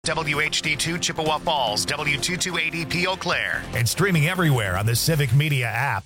WHD2 Chippewa Falls, W228EP Eau Claire, and streaming everywhere on the Civic Media app.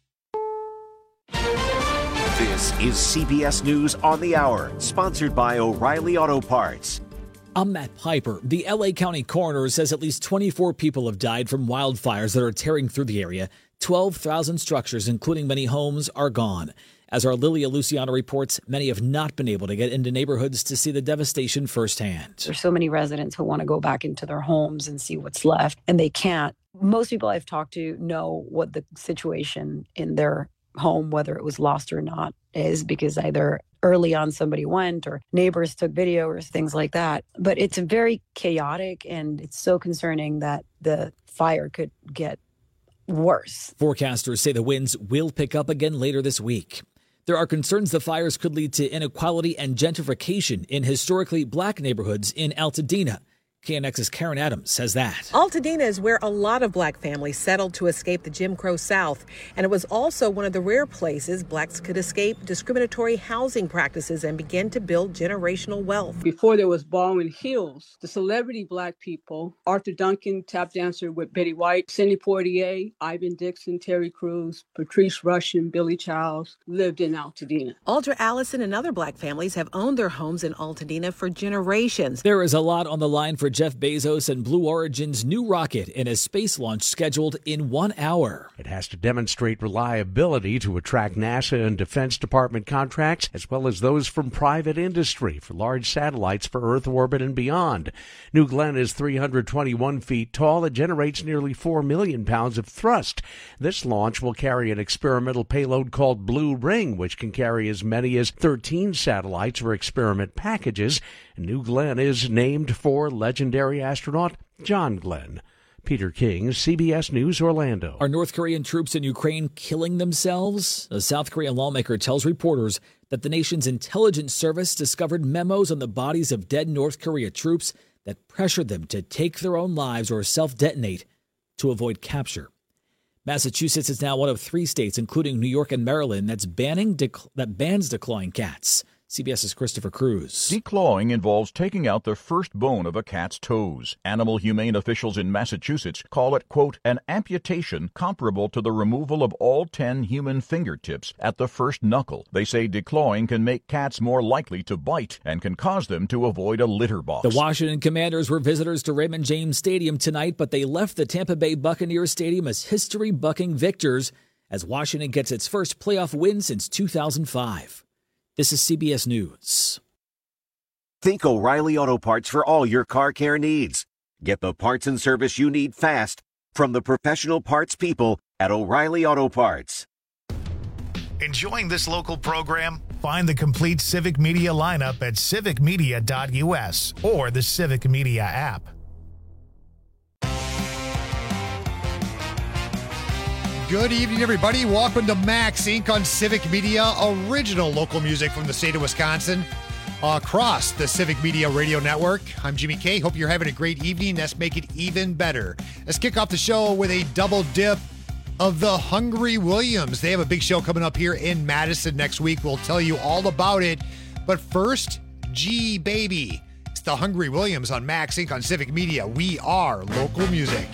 This is CBS News on the Hour, sponsored by O'Reilly Auto Parts. I'm Matt Piper. The LA County coroner says at least 24 people have died from wildfires that are tearing through the area. 12,000 structures, including many homes, are gone. As our Lilia Luciano reports, many have not been able to get into neighborhoods to see the devastation firsthand. There's so many residents who want to go back into their homes and see what's left, and they can't. Most people I've talked to know what the situation in their home, whether it was lost or not, is, because either early on somebody went or neighbors took video or things like that. But it's very chaotic, and it's so concerning that the fire could get worse. Forecasters say the winds will pick up again later this week. There are concerns the fires could lead to inequality and gentrification in historically black neighborhoods in Altadena. KNX's Karen Adams says that. Altadena is where a lot of black families settled to escape the Jim Crow South. And it was also one of the rare places blacks could escape discriminatory housing practices and begin to build generational wealth. Before there was Baldwin Hills, the celebrity black people, Arthur Duncan, tap dancer with Betty White, Sidney Poitier, Ivan Dixon, Terry Crews, Patrice Rushen, Billy Childs, lived in Altadena. Aldra Allison and other black families have owned their homes in Altadena for generations. There is a lot on the line for Jeff Bezos and Blue Origin's new rocket in a space launch scheduled in 1 hour. It has to demonstrate reliability to attract NASA and Defense Department contracts, as well as those from private industry for large satellites for Earth orbit and beyond. New Glenn is 321 feet tall. It generates nearly 4 million pounds of thrust. This launch will carry an experimental payload called Blue Ring, which can carry as many as 13 satellites or experiment packages. New Glenn is named for legendary astronaut John Glenn. Peter King, CBS News, Orlando. Are North Korean troops in Ukraine killing themselves? A South Korean lawmaker tells reporters that the nation's intelligence service discovered memos on the bodies of dead North Korea troops that pressured them to take their own lives or self-detonate to avoid capture. Massachusetts is now one of 3 states, including New York and Maryland, that bans declawing cats. CBS's Christopher Cruz. Declawing involves taking out the first bone of a cat's toes. Animal humane officials in Massachusetts call it, quote, an amputation comparable to the removal of all 10 human fingertips at the first knuckle. They say declawing can make cats more likely to bite and can cause them to avoid a litter box. The Washington Commanders were visitors to Raymond James Stadium tonight, but they left the Tampa Bay Buccaneers Stadium as history-bucking victors as Washington gets its first playoff win since 2005. This is CBS News. Think O'Reilly Auto Parts for all your car care needs. Get the parts and service you need fast from the professional parts people at O'Reilly Auto Parts. Enjoying this local program? Find the complete Civic Media lineup at civicmedia.us or the Civic Media app. Good evening, everybody. Welcome to Max Inc. on Civic Media, original local music from the state of Wisconsin, across the Civic Media Radio Network. I'm Jimmy K. Hope you're having a great evening. Let's make it even better. Let's kick off the show with a double dip of the Hungry Williams. They have a big show coming up here in Madison next week. We'll tell you all about it. But first, G Baby. It's the Hungry Williams on Max Inc. on Civic Media. We are local music.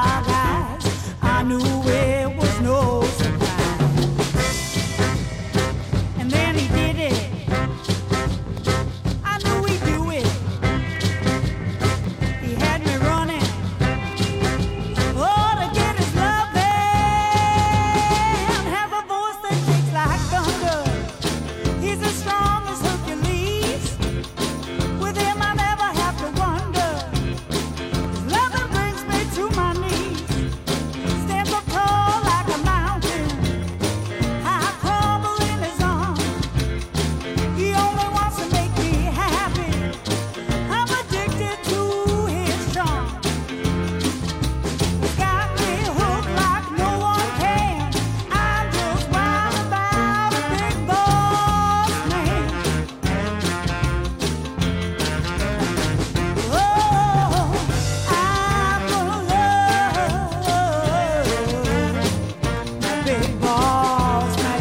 dark eyes, I knew it was no surprise. And then he did it. I knew he'd do it. He had me running. Oh, to get his love and have a voice that shakes like thunder. He's as strong as Hercules. With him I never have to wonder. His loving brings me to my knees. Stands up tall like a mountain. I crumble in his arms. He only wants to make me happy. I'm addicted to his charm. He's got me hooked like no one can. I'm just wild about a big boss man. Oh, I'm gonna love the big boss man.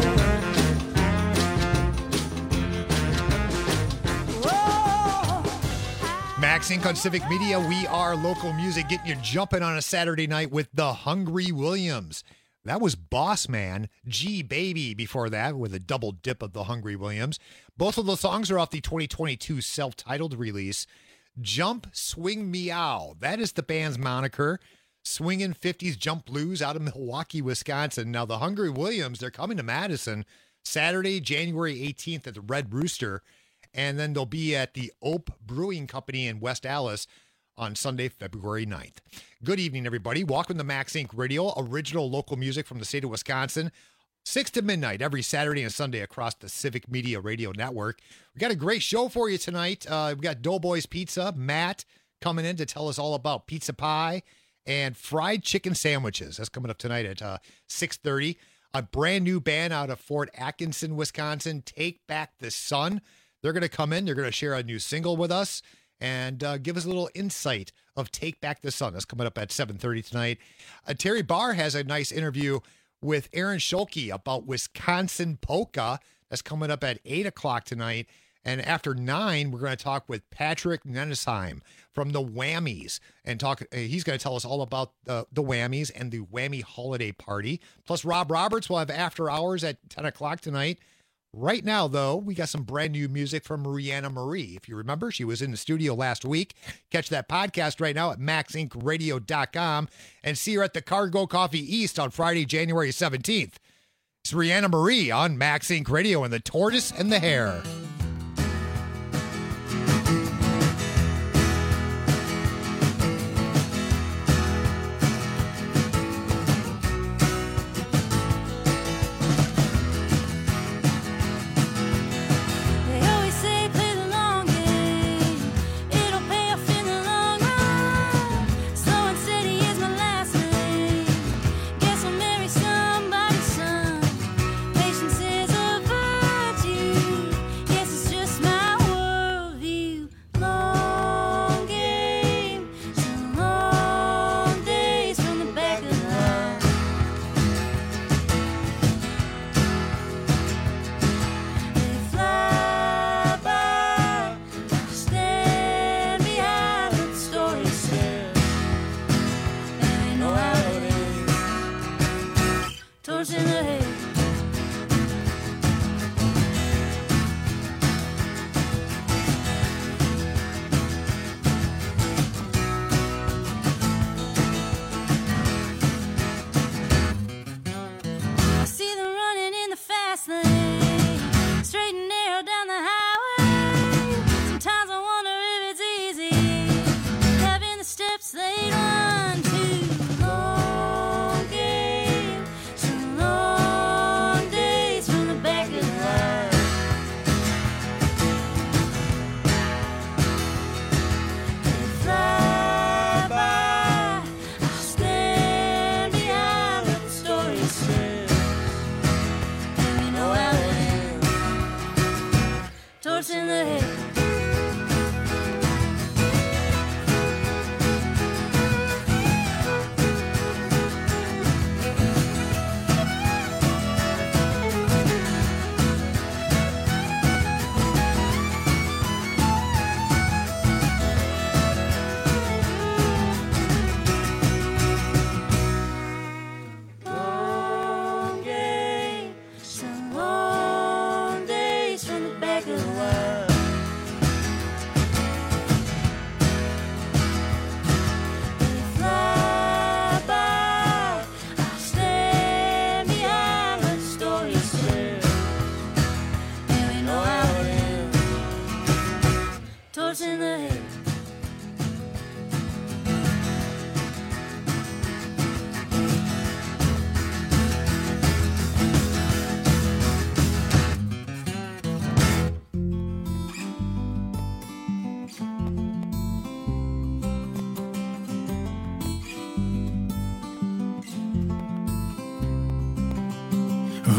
Max Inc. on Civic Media. We are local music, getting you jumping on a Saturday night with the Hungry Williams. That was Boss Man, G Baby before that, with a double dip of the Hungry Williams. Both of the songs are off the 2022 self-titled release, Jump, Swing, Meow. That is the band's moniker. Swinging 50s jump blues out of Milwaukee, Wisconsin. Now, the Hungry Williams, they're coming to Madison Saturday, January 18th at the Red Rooster. And then they'll be at the Ope Brewing Company in West Allis on Sunday, February 9th. Good evening, everybody. Welcome to Max Inc. Radio, original local music from the state of Wisconsin. 6 to midnight every Saturday and Sunday across the Civic Media Radio Network. We got a great show for you tonight. We got Doughboys Pizza, Matt coming in to tell us all about pizza pie and fried chicken sandwiches. That's coming up tonight at 6:30. A brand new band out of Fort Atkinson, Wisconsin, Take Back the Sun. They're going to come in. They're going to share a new single with us and give us a little insight of Take Back the Sun. That's coming up at 7:30 tonight. Terry Barr has a nice interview with Aaron Schulke about Wisconsin polka. That's coming up at 8 o'clock tonight. And after 9, we're going to talk with Patrick Nenesheim from the Whammies. And he's going to tell us all about the Whammies and the Whammy Holiday Party. Plus, Rob Roberts will have After Hours at 10 o'clock tonight. Right now, though, we got some brand new music from Mariana Marie. If you remember, she was in the studio last week. Catch that podcast right now at maxincradio.com and see her at the Cargo Coffee East on Friday, January 17th. It's Mariana Marie on Max Inc. Radio and the Tortoise and the Hare. Yeah.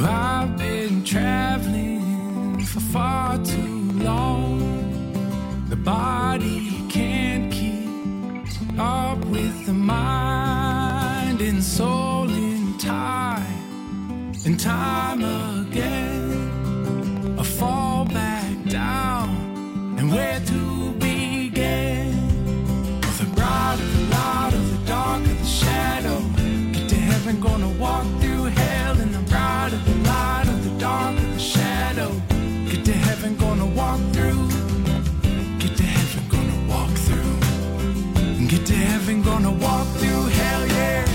I've been traveling for far too long. The body can't keep up with the mind and soul in time and time again. I fall back down, and where to begin? With the bright of the light of the dark of the shadow, get to heaven, gonna walk through hell. In the bright of the light of the dark of the shadow, get to heaven, gonna walk through. Get to heaven, gonna walk through. Get to heaven, gonna walk through hell, yeah.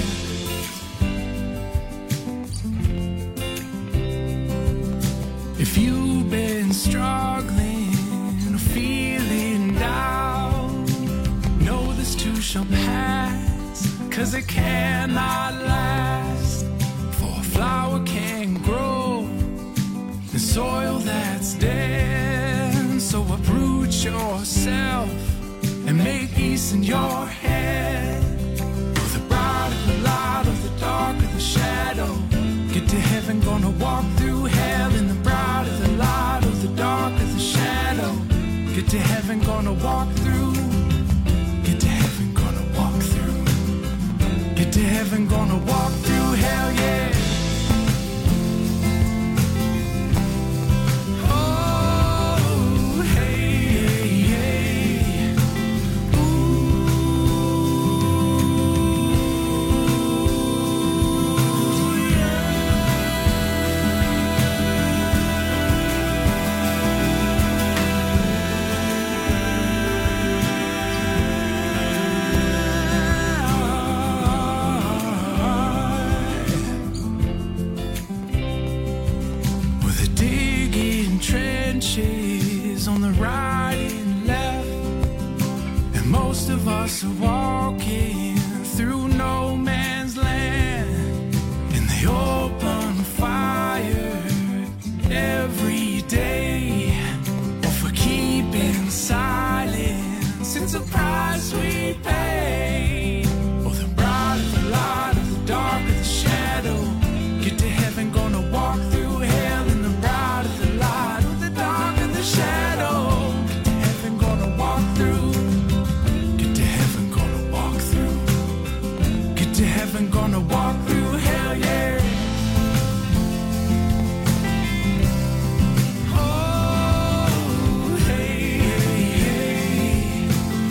If you've been struggling or feeling down, know this too shall pass, 'cause it cannot last. For a flower can't grow in soil that's dead. So uproot yourself and make peace in your head. With the bright of the light of the dark of the shadow, get to heaven, gonna walk through hell. In the bright of the light of the dark of the shadow, get to heaven, gonna walk through. Get to heaven, gonna walk through. Get to heaven, gonna walk through hell, yeah. Oh, hey, hey. Trenches on the right and left, and most of us are walking through no man's land. And they open fire every day, or for keeping silence, it's a price we pay. Oh, the bright of the light of the dark of the shadow, get to heaven, gonna walk through hell. In the bright of the light of the dark of the shadow, get to heaven, gonna walk through. Get to heaven, gonna walk through. Get to heaven, gonna walk through hell, yeah. Oh, hey, hey, hey.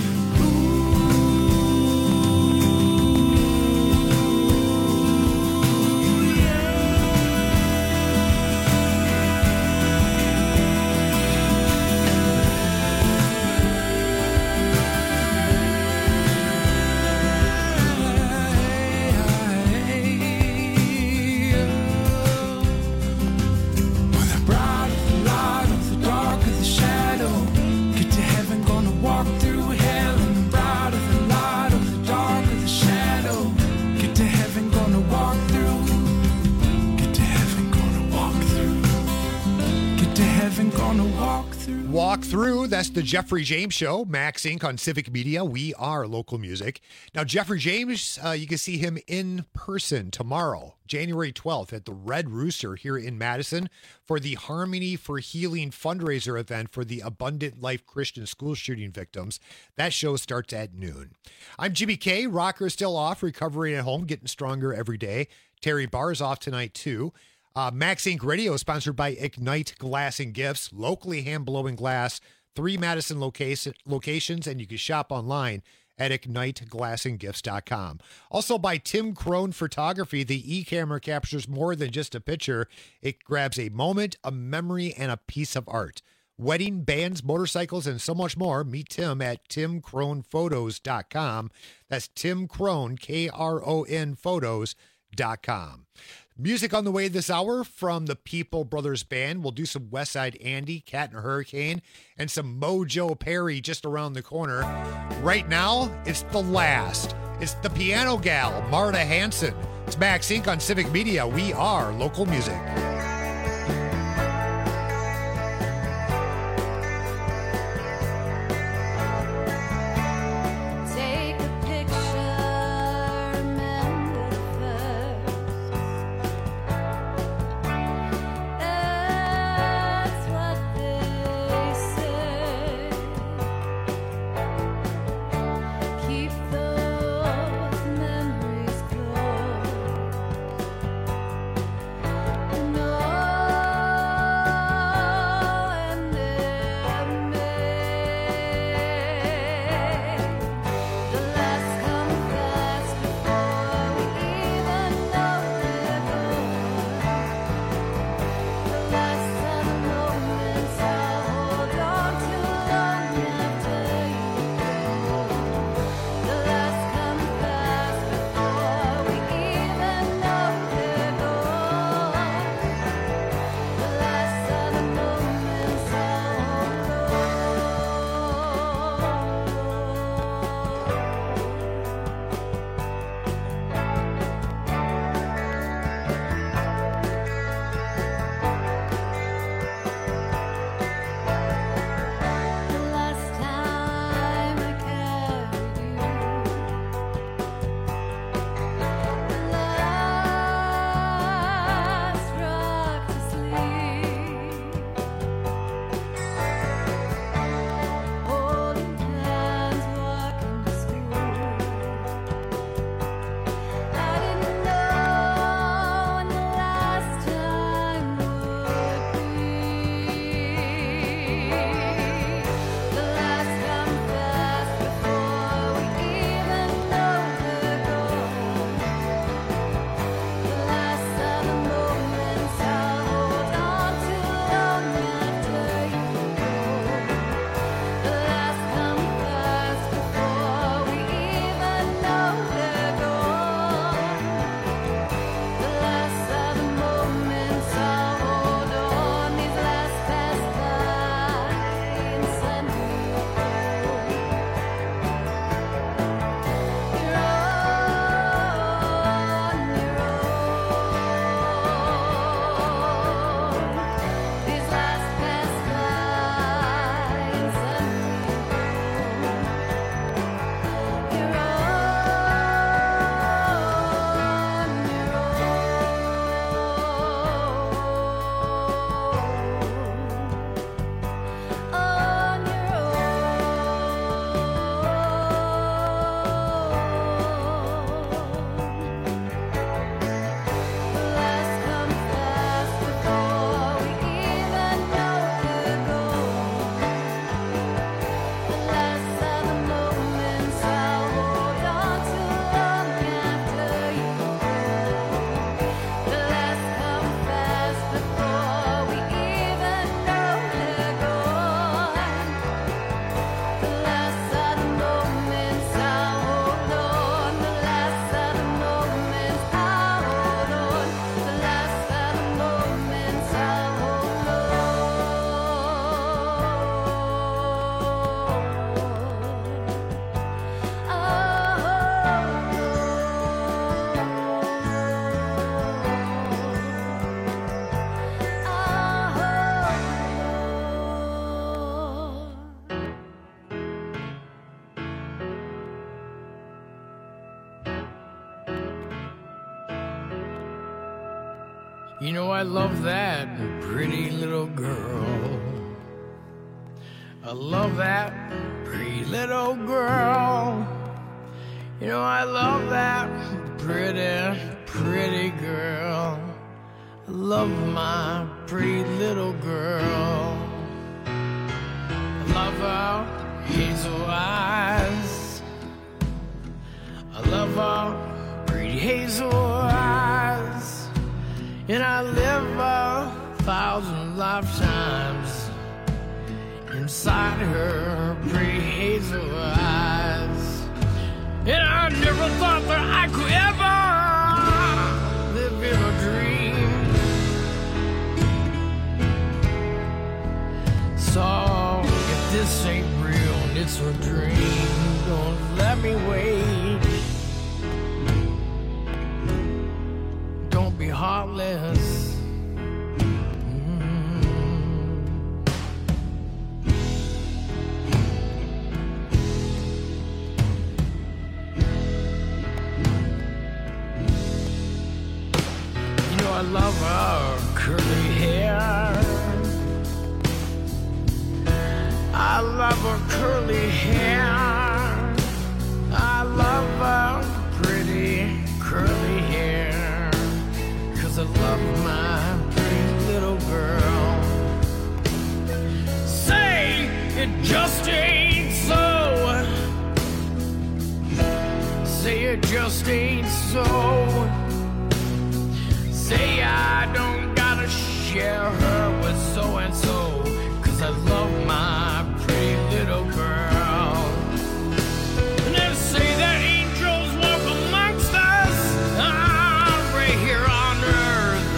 Walk Through, that's the Jeffrey James Show, Max Inc. on Civic Media. We are local music. Now, Jeffrey James, you can see him in person tomorrow, January 12th, at the Red Rooster here in Madison for the Harmony for Healing fundraiser event for the Abundant Life Christian school shooting victims. That show starts at noon. I'm Jimmy K. Rocker is still off, recovering at home, getting stronger every day. Terry Barr is off tonight, too. Max Inc. Radio is sponsored by Ignite Glass and Gifts, locally hand-blowing glass, 3 Madison locations, and you can shop online at IgniteGlassandGifts.com. Also by Tim Crone Photography, the e-camera captures more than just a picture. It grabs a moment, a memory, and a piece of art. Wedding, bands, motorcycles, and so much more. Meet Tim at TimCronePhotos.com. That's Tim Crone, K-R-O-N Photos.com. Music on the way this hour from the People Brothers Band. We'll do some West Side Andy, Cat and Hurricane, and some Mojo Perry just around the corner. Right now, it's The Last. It's the piano gal, Marta Hanson. It's Max Inc. on Civic Media. We are local music. You know I love that pretty little girl. I love that pretty little girl. You know I love that pretty, pretty girl. I love my pretty little girl. I love her hazel eyes. I love her pretty hazel eyes. And I live 1,000 lifetimes inside her pretty hazel eyes. And I never thought that I could ever live in a dream. So if this ain't real and it's a dream, don't let me wait. Don't be heartless. I love her curly hair. I love her curly hair. I love her pretty curly hair. 'Cause I love my pretty little girl. Say it just ain't so. Say it just ain't so. Say I don't gotta share her with so-and-so, 'cause I love my pretty little girl. And they say that angels walk amongst us, right here on earth.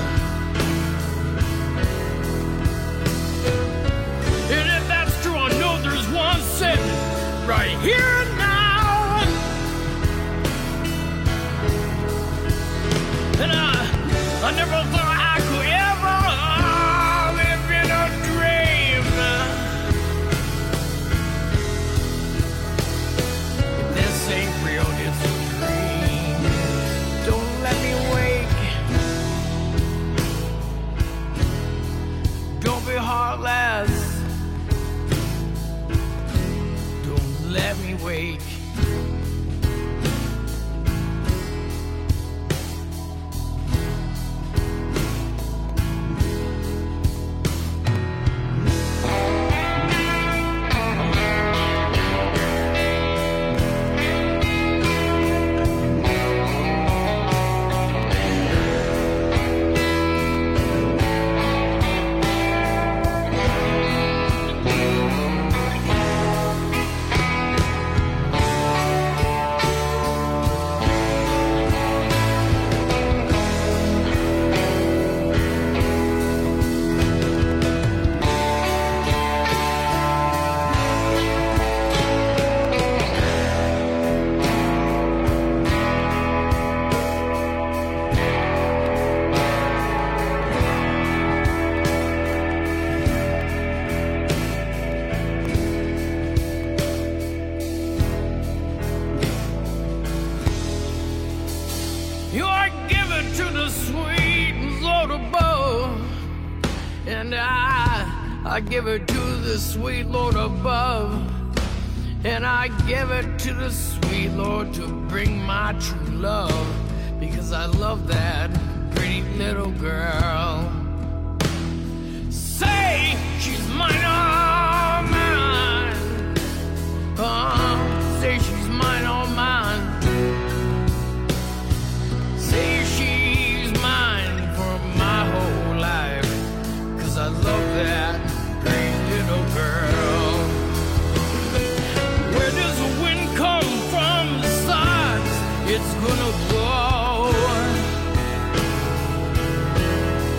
And if that's true, I know there's one sitting right here now. And I never thought I could ever live in a dream. If this ain't real, it's a dream. Don't let me wake. Don't be heartless. Don't let me wake. I give it to the sweet Lord above, and I give it to the sweet Lord to bring my true love, because I love that pretty little girl. Say she's mine, all mine. Say she's mine, all mine. Say she's mine for my whole life, 'cause I love that little girl. Where does the wind come from? The sides it's gonna blow.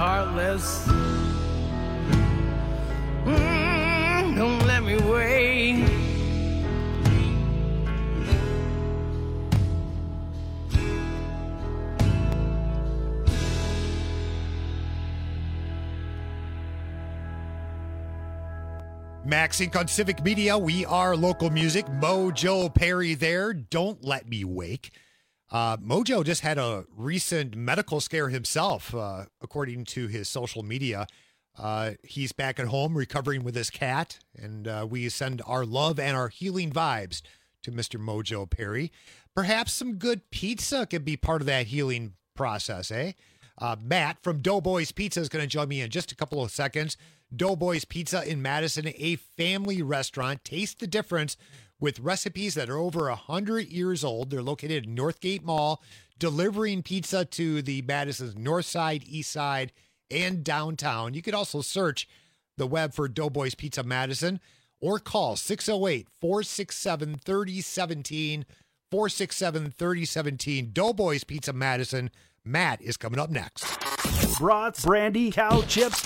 heartless. Don't let me wait. Max Inc. on Civic Media. We are local music. Mojo Perry there. Don't let me wake. Mojo just had a recent medical scare himself, according to his social media. He's back at home recovering with his cat, and we send our love and our healing vibes to Mr. Mojo Perry. Perhaps some good pizza could be part of that healing process, eh? Matt from Doughboys Pizza is going to join me in just a couple of seconds. Doughboys Pizza in Madison, a family restaurant. Taste the difference with recipes that are over 100 years old. They're located in Northgate Mall, delivering pizza to the Madison's north side, east side, and downtown. You could also search the web for Doughboys Pizza Madison or call 608-467-3017, 467-3017. Doughboys Pizza Madison. Matt is coming up next. Brats, brandy, cow chips,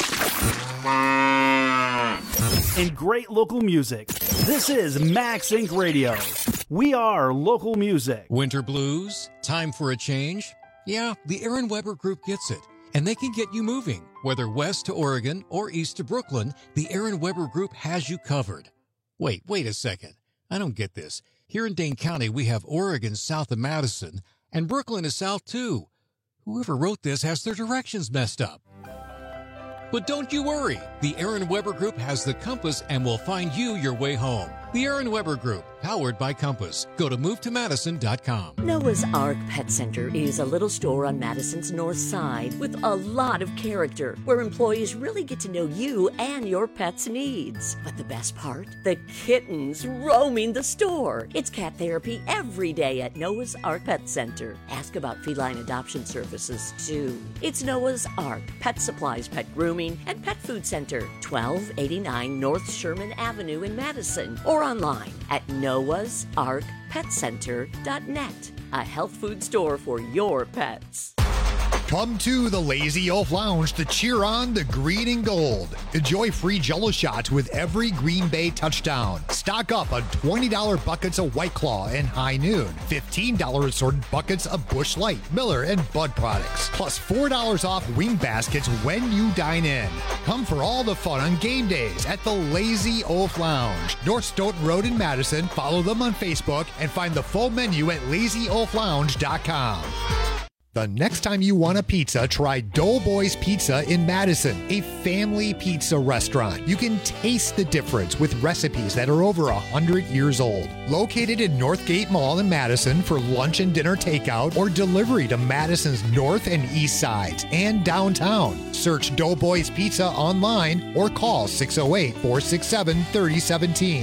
and great local music. This is Max Inc. Radio. We are local music. Winter blues? Time for a change? Yeah, the Aaron Weber Group gets it. And they can get you moving. Whether west to Oregon or east to Brooklyn, the Aaron Weber Group has you covered. Wait a second. I don't get this. Here in Dane County, we have Oregon south of Madison, and Brooklyn is south too. Whoever wrote this has their directions messed up. But don't you worry. The Aaron Weber Group has the compass and will find you your way home. The Aaron Weber Group, powered by Compass. Go to movetomadison.com. Noah's Ark Pet Center is a little store on Madison's north side with a lot of character, where employees really get to know you and your pet's needs. But the best part? The kittens roaming the store. It's cat therapy every day at Noah's Ark Pet Center. Ask about feline adoption services, too. It's Noah's Ark Pet Supplies, Pet Grooming, and Pet Food Center, 1289 North Sherman Avenue in Madison, or online at noahsarkpetcenter.net. A health food store for your pets. Come to the Lazy Oaf Lounge to cheer on the green and gold. Enjoy free Jell-O shots with every Green Bay touchdown. Stock up on $20 buckets of White Claw and High Noon. $15 assorted buckets of Busch Light, Miller, and Bud products. Plus $4 off wing baskets when you dine in. Come for all the fun on game days at the Lazy Oaf Lounge. North Stoughton Road in Madison. Follow them on Facebook and find the full menu at lazyoaflounge.com. The next time you want a pizza, try Doughboys Pizza in Madison, a family pizza restaurant. You can taste the difference with recipes that are over 100 years old. Located in Northgate Mall in Madison for lunch and dinner takeout or delivery to Madison's north and east sides and downtown. Search Doughboys Pizza online or call 608-467-3017,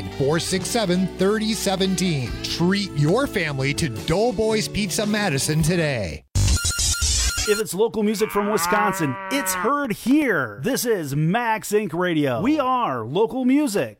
467-3017. Treat your family to Doughboys Pizza Madison today. If it's local music from Wisconsin, it's heard here. This is Max Inc. Radio. We are local music.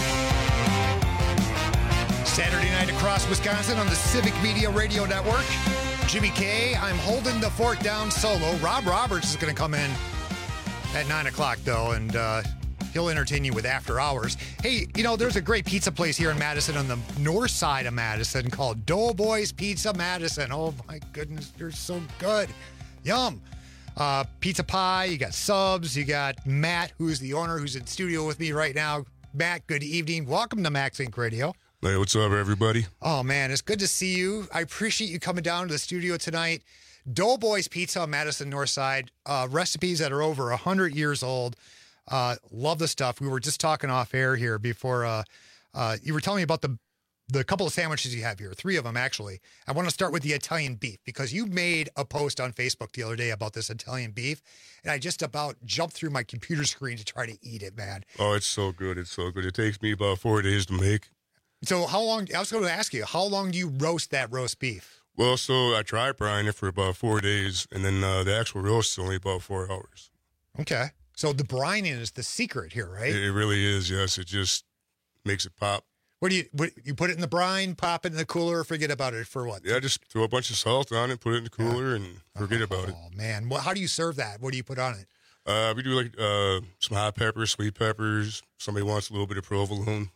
Saturday night across Wisconsin on the Civic Media Radio Network. Jimmy K, I'm holding the fort down solo. Rob Roberts is going to come in at 9 o'clock, though, and he'll entertain you with After Hours. Hey, you know, there's a great pizza place here in Madison on the north side of Madison called Doughboys Pizza Madison. Oh, my goodness, they're so good. Yum. Pizza pie, you got subs, you got Matt, who's the owner, who's in studio with me right now. Matt, good evening. Welcome to Max Inc. Radio. Hey, what's up, everybody? Oh, man, it's good to see you. I appreciate you coming down to the studio tonight. Doughboys Pizza on Madison North Side. Recipes that are over 100 years old. Love the stuff. We were just talking off air here before you were telling me about the couple of sandwiches you have here, 3 of them actually. I want to start with the Italian beef because you made a post on Facebook the other day about this Italian beef, and I just about jumped through my computer screen to try to eat it, man. Oh, it's so good. It's so good. It takes me about 4 days to make. So how long, I was going to ask you, how long do you roast that roast beef? Well, so I try frying it for about 4 days, and then the actual roast is only about 4 hours. Okay. So the brining is the secret here, right? It really is, yes. It just makes it pop. What you put it in the brine, pop it in the cooler, or forget about it for what? Yeah, just throw a bunch of salt on it, put it in the cooler, and forget about it. Oh, man. Well, how do you serve that? What do you put on it? We do like some hot peppers, sweet peppers. Somebody wants a little bit of provolone.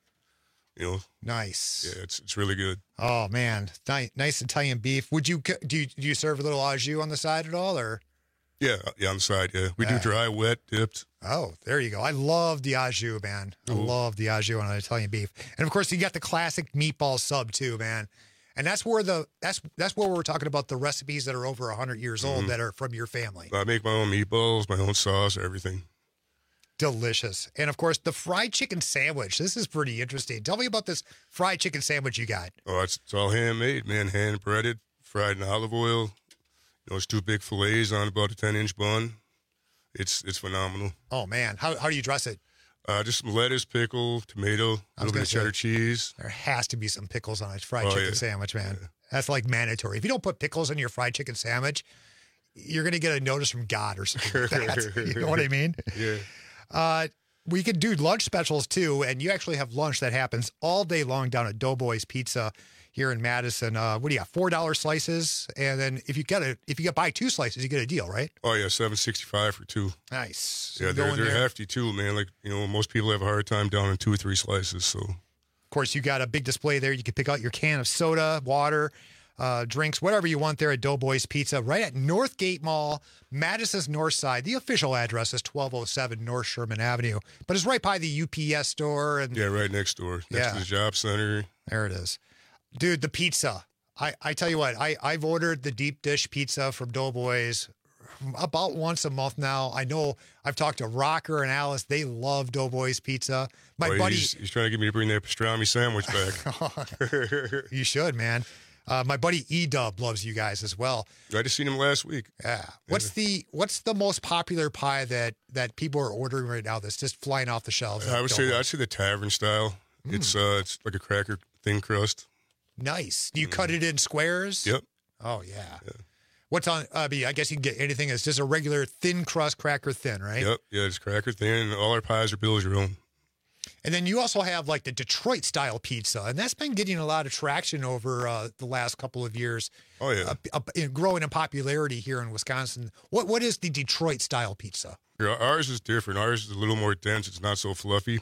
You know, nice. Yeah, it's really good. Oh man, nice Italian beef. Would you do you serve a little au jus on the side at all, or? Yeah, on the side. Yeah, we do dry, wet, dipped. Oh, there you go. I love the au jus, man. I love the au jus on an Italian beef, and of course you got the classic meatball sub too, man. And that's where that's where we're talking about the recipes that are over 100 years old that are from your family. I make my own meatballs, my own sauce, everything. Delicious. And of course, the fried chicken sandwich. This is pretty interesting. Tell me about this fried chicken sandwich you got. Oh, it's all handmade, man. Hand breaded, fried in olive oil. You know, it's 2 big fillets on about a 10-inch bun. It's phenomenal. Oh man, how do you dress it? Just some lettuce, pickle, tomato, a little bit of cheddar cheese. There has to be some pickles on a fried chicken sandwich, man. Yeah. That's like mandatory. If you don't put pickles on your fried chicken sandwich, you're going to get a notice from God or something like that. You know what I mean? Yeah. We could do lunch specials too, and you actually have lunch that happens all day long down at Doughboys Pizza here in Madison. What do you got? $4 slices, and then if you buy 2 slices, you get a deal, right? Oh yeah, $7.65 for 2. Nice. So yeah, they're hefty too, man. Like, you know, most people have a hard time down in 2 or 3 slices. So, of course, you got a big display there. You can pick out your can of soda, water, drinks, whatever you want there at Doughboys Pizza, right at Northgate Mall, Madison's North Side. The official address is 1207 North Sherman Avenue, but it's right by the UPS store. And yeah, right next door, next to the job center. There it is. Dude, the pizza. I tell you what, I've ordered the deep dish pizza from Doughboys about once a month now. I know I've talked to Rocker and Alice. They love Doughboys Pizza. My buddy... He's trying to get me to bring that pastrami sandwich back. You should, man. My buddy E-Dub loves you guys as well. I just seen him last week. Yeah. What's the most popular pie that people are ordering right now that's just flying off the shelves? I'd say the tavern style. It's like a cracker thin crust. Nice. Do you cut it in squares? Yep. Oh yeah. What's on? I guess you can get anything. It's just a regular thin crust cracker thin, right? Yep. Yeah, it's cracker thin. All our pies are build your own. And then you also have like the Detroit style pizza, and that's been getting a lot of traction over the last couple of years. Oh yeah, growing in popularity here in Wisconsin. What is the Detroit style pizza? Yeah, ours is different. Ours is a little more dense. It's not so fluffy.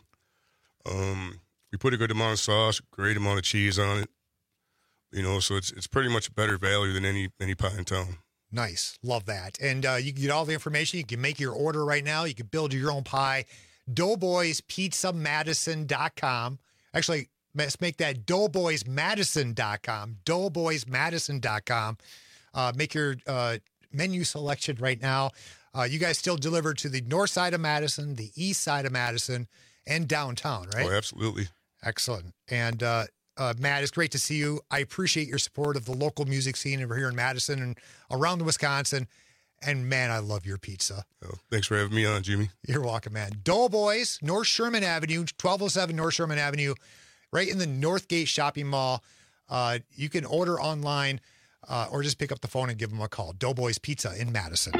We put a good amount of sauce, great amount of cheese on it. You know, so it's pretty much better value than any pie in town. Nice, love that. And you can get all the information. You can make your order right now. You can build your own pie. Doughboyspizzamadison.com. Actually, let's make that DoughboysMadison.com. DoughboysMadison.com. Make your menu selection right now. You guys still deliver to the north side of Madison, the east side of Madison, and downtown, right? Oh, absolutely. Excellent. And Matt, it's great to see you. I appreciate your support of the local music scene over here in Madison and around Wisconsin. And, man, I love your pizza. Oh, thanks for having me on, Jimmy. You're welcome, man. Doughboys, North Sherman Avenue, 1207 North Sherman Avenue, right in the Northgate Shopping Mall. You can order online or just pick up the phone and give them a call. Doughboys Pizza in Madison.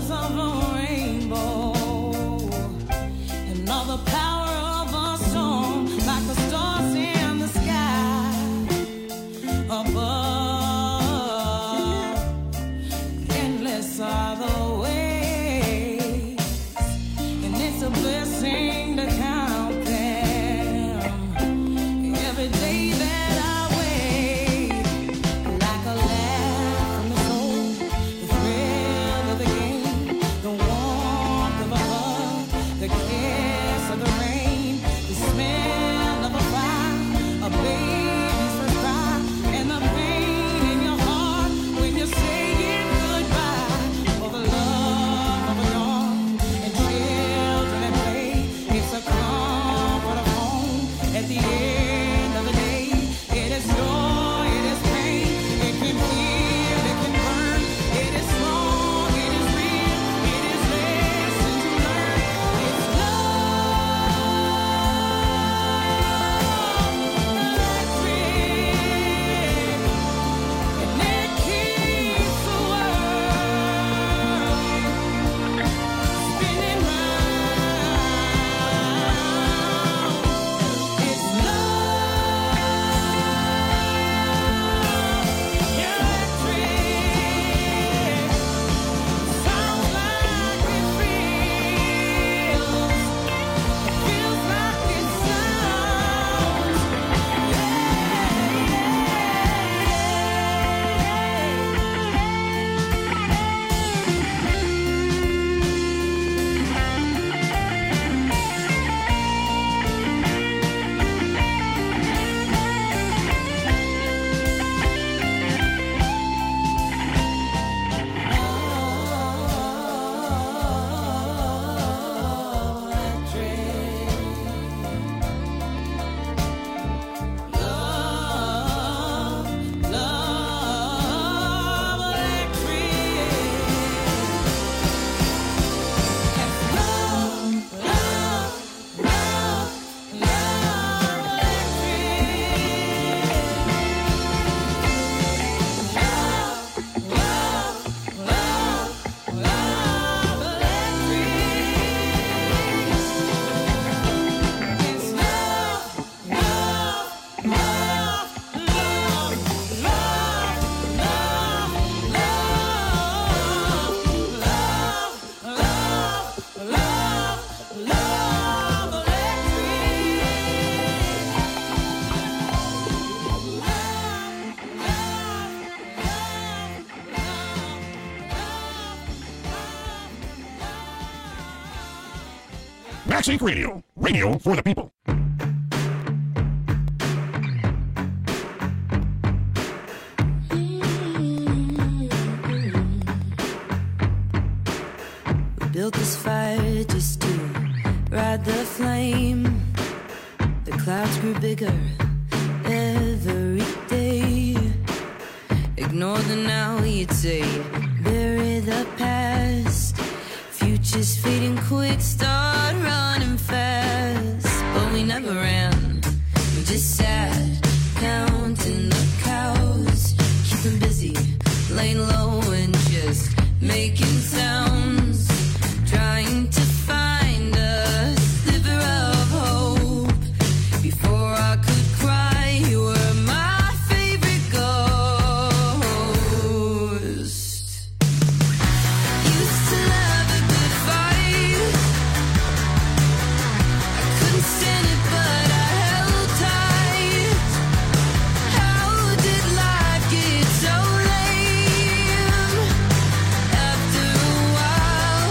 colors of a rainbow and all the power of a song, like the stars in the sky above. Endless are the ways, and it's a blessing to count them every day that I wait, like a laugh from the soul, the thrill of the game, the warmth of a hug, the kiss of the rain, the smell of a fire, a baby's first cry, and the pain in your heart when you're saying goodbye. For the love of a dawn and children at play, it's a comfort of home at the end of the day. It is joy, it is pain, it can heal, it can burn, it is strong, it is real, it is lessons to learn. It's electric, and it keeps the world spinning round. It's electric, sounds like it feels like it sounds. Max Inc. Radio. Radio for the people. We built this fire just to ride the flame. The clouds grew bigger every day. Ignore the now, you'd say. Bury the past. Future's fading quick, start running fast. But we never ran, we just sat, counting the cows. Keeping busy, laying low and just making sounds. Trying to find a sliver of hope. Before I could cry, you were my favorite ghost. Used to love a good fight. I couldn't stand it, but I held tight. How did life get so lame? After a while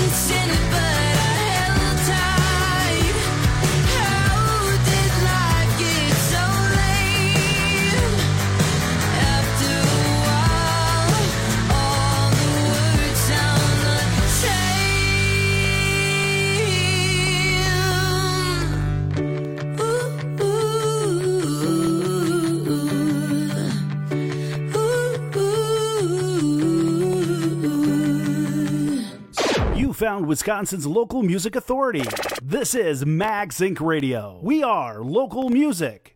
Found Wisconsin's local music authority. This is Max Inc. Radio. We are local music.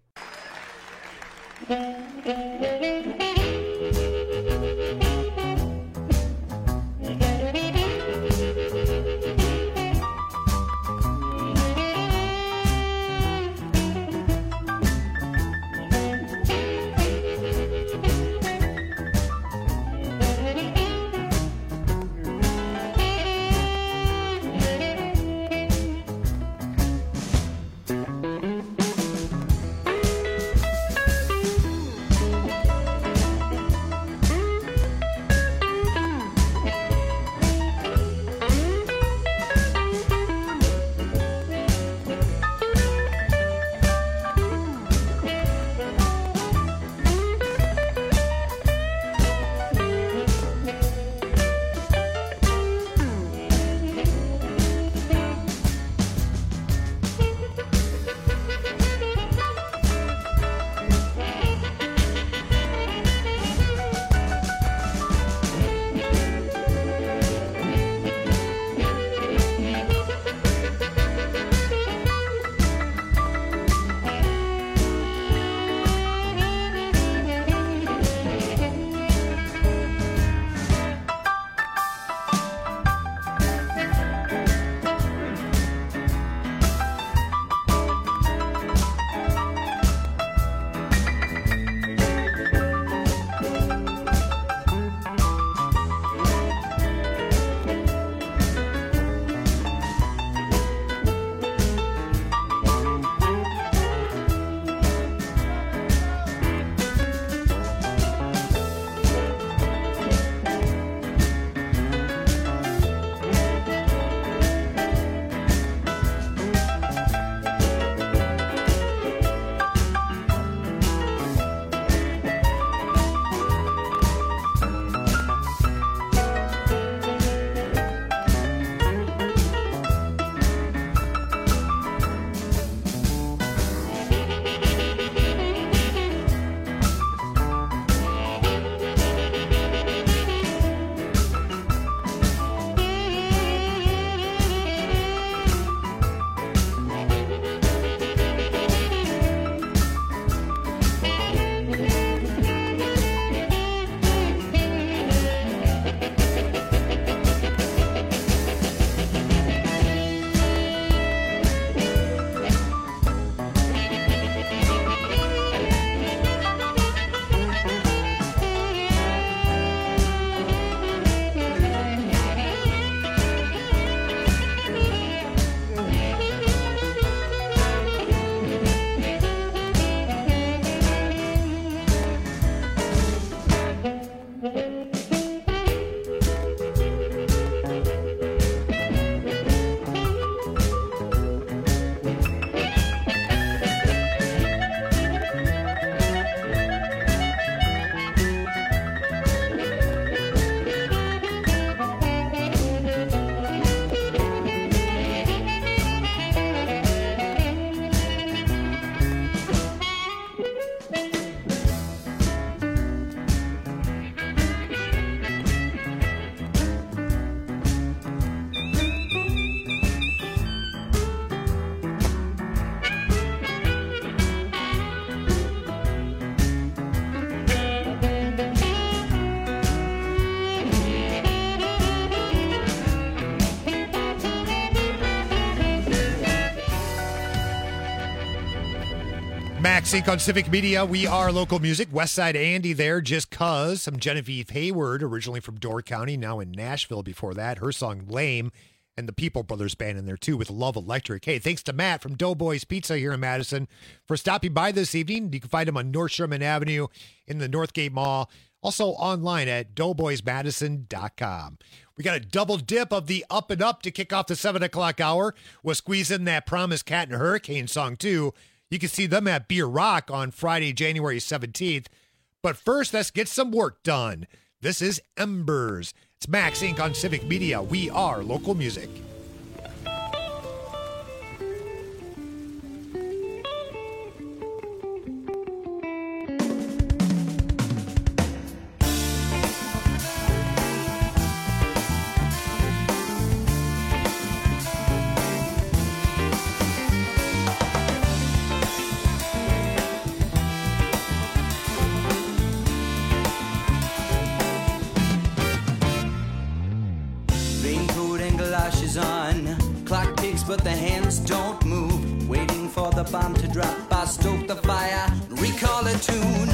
Max Inc. on Civic Media. We are local music. Westside Andy there, just cuz. Some Genevieve Hayward, originally from Door County, now in Nashville before that. Her song Lame, and the People Brothers Band in there too with Love Electric. Hey, thanks to Matt from Doughboys Pizza here in Madison for stopping by this evening. You can find him on North Sherman Avenue in the Northgate Mall. Also online at doughboysmadison.com. We got a double dip of the Up and Up to kick off the 7 o'clock hour. We'll squeeze in that Promise Cat and Hurricane song, too. You can see them at Beer Rock on Friday, January 17th. But first, let's get some work done. This is Embers. It's Max Inc. on Civic Media. We are local music. But the hands don't move. Waiting for the bomb to drop. I stoke the fire, recall a tune.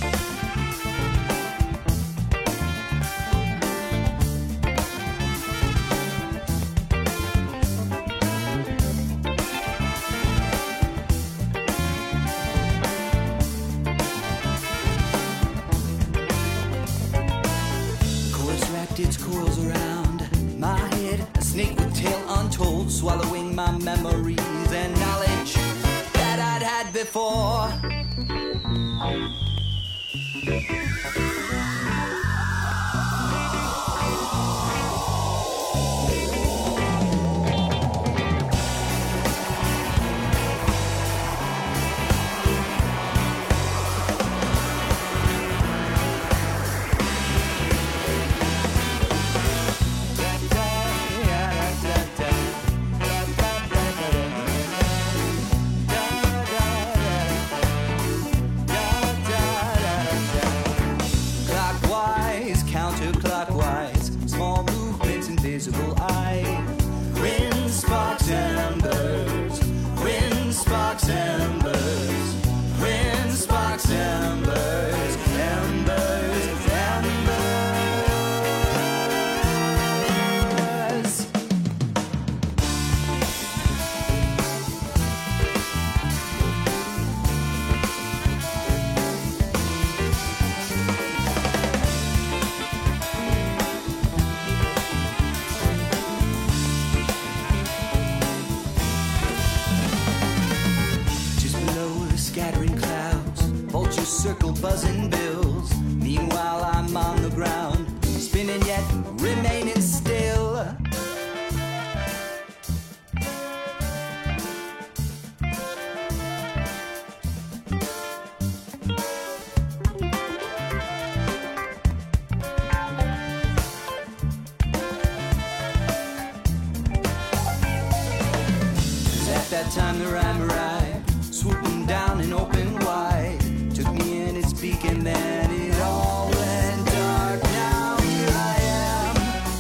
Chorus wrapped its coils around my head. A snake with tail untold, swallowing my memories and knowledge that I'd had before. Invisible eye. Wind sparks embers. Wind sparks embers. Wind sparks embers. Embers. Embers. Circle buzzing bills. Meanwhile I'm on the ground, spinning yet remaining still. At that time the rhyme arrived, swooping down and open wide. Took me in its beak and then it all went dark. Now here I am.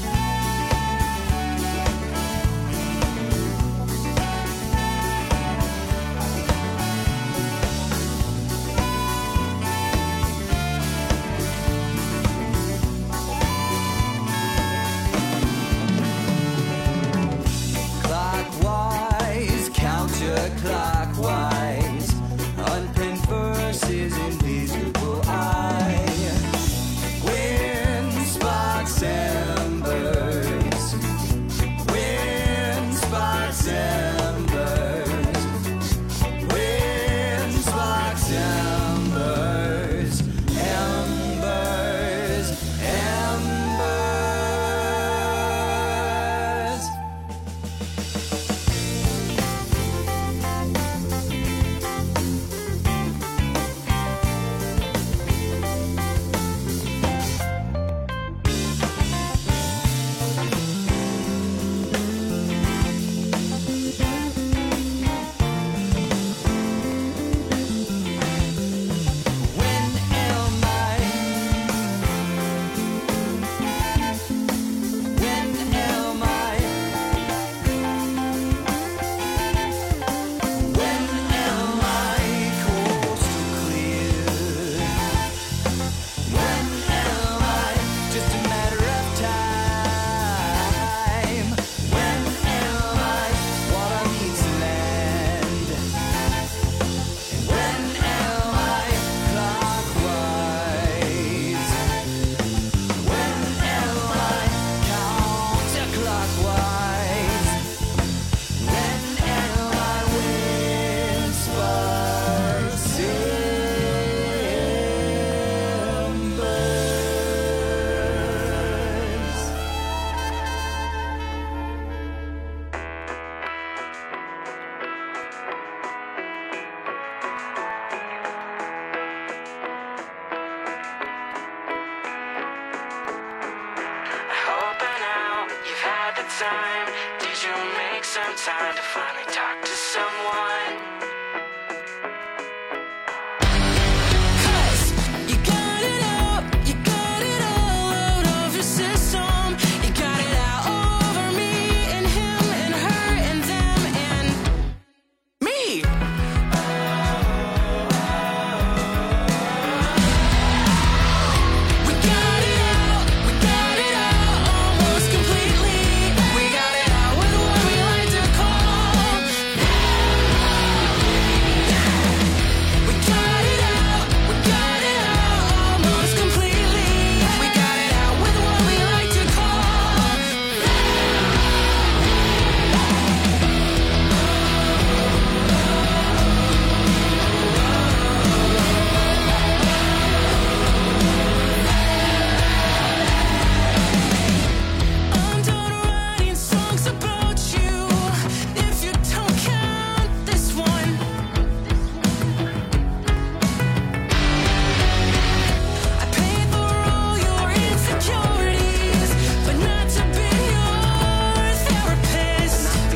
Clockwise, counterclockwise, unpenned verses, invisible eye. Wind sparks embers. Wind sparks embers. Wind sparks embers. Embers. Embers. time? Did you make some time to finally talk to someone? 'Cause you got it out, you got it all out of your system. You got it out over me and him and her and them and me. We got it out almost completely. We got it out with what we like to call. We got it out almost completely. We got it out with what we like to call. I'm done writing songs about you. If you don't count this one, I paid for all your insecurities, but not to be your therapist. We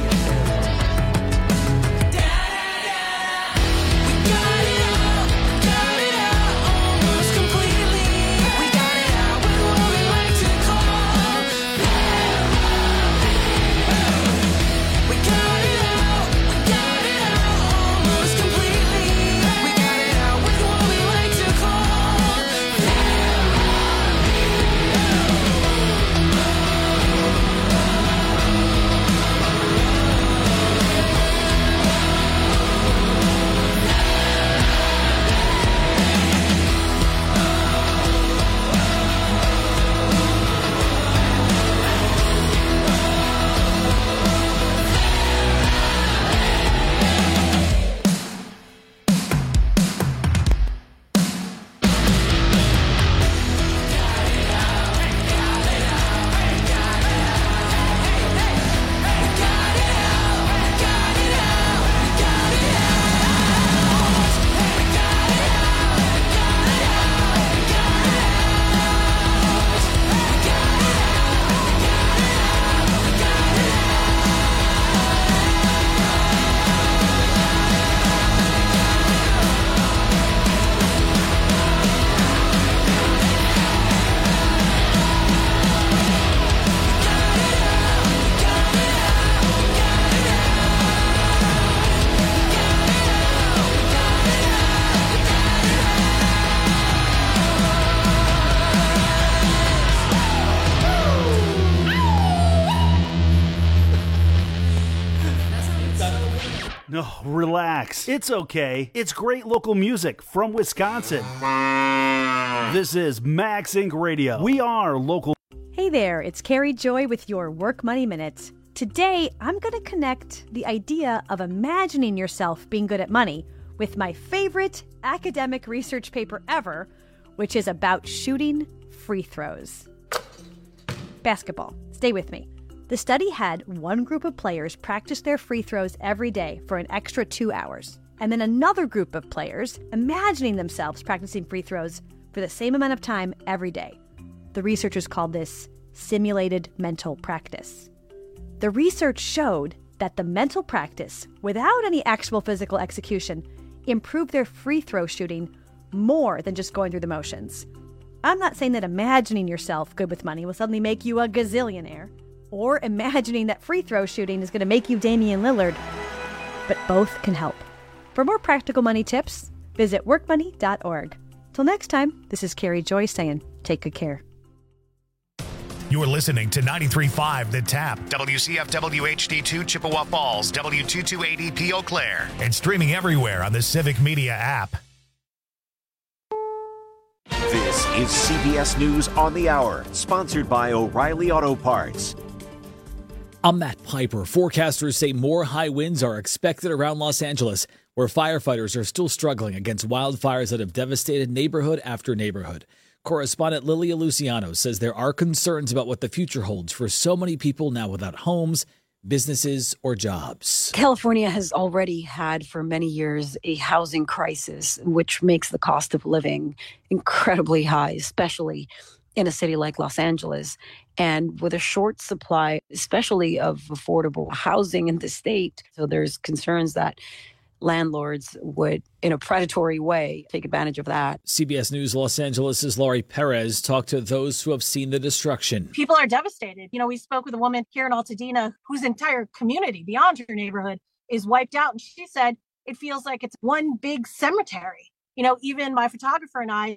got it out almost completely. We got it out with what we like to call. We got it out almost completely. We got it out with what we like to call. No, relax. It's okay. It's great local music from Wisconsin. This is Max Inc. Radio. We are local. Hey there, it's Carrie Joy with your Work Money Minute. Today, I'm going to connect the idea of imagining yourself being good at money with my favorite academic research paper ever, which is about shooting free throws. Basketball. Stay with me. The study had one group of players practice their free throws every day for an extra 2 hours, and then another group of players imagining themselves practicing free throws for the same amount of time every day. The researchers called this simulated mental practice. The research showed that the mental practice, without any actual physical execution, improved their free throw shooting more than just going through the motions. I'm not saying that imagining yourself good with money will suddenly make you a gazillionaire, or imagining that free throw shooting is going to make you Damian Lillard, but both can help. For more practical money tips, visit workmoney.org. Till next time, this is Carrie Joy saying, take good care. You're listening to 93.5 The Tap, WCFW HD2 Chippewa Falls, W228EP Eau Claire, and streaming everywhere on the Civic Media app. This is CBS News on the Hour, sponsored by O'Reilly Auto Parts. I'm Matt Piper. Forecasters say more high winds are expected around Los Angeles, where firefighters are still struggling against wildfires that have devastated neighborhood after neighborhood. Correspondent Lilia Luciano says there are concerns about what the future holds for so many people now without homes, businesses, or jobs. California has already had for many years a housing crisis, which makes the cost of living incredibly high, especially in a city like Los Angeles. And with a short supply, especially of affordable housing in the state, so there's concerns that landlords would, in a predatory way, take advantage of that. CBS News Los Angeles' Laurie Perez talked to those who have seen the destruction. People are devastated. We spoke with a woman here in Altadena whose entire community beyond her neighborhood is wiped out. And she said it feels like it's one big cemetery. Even my photographer and I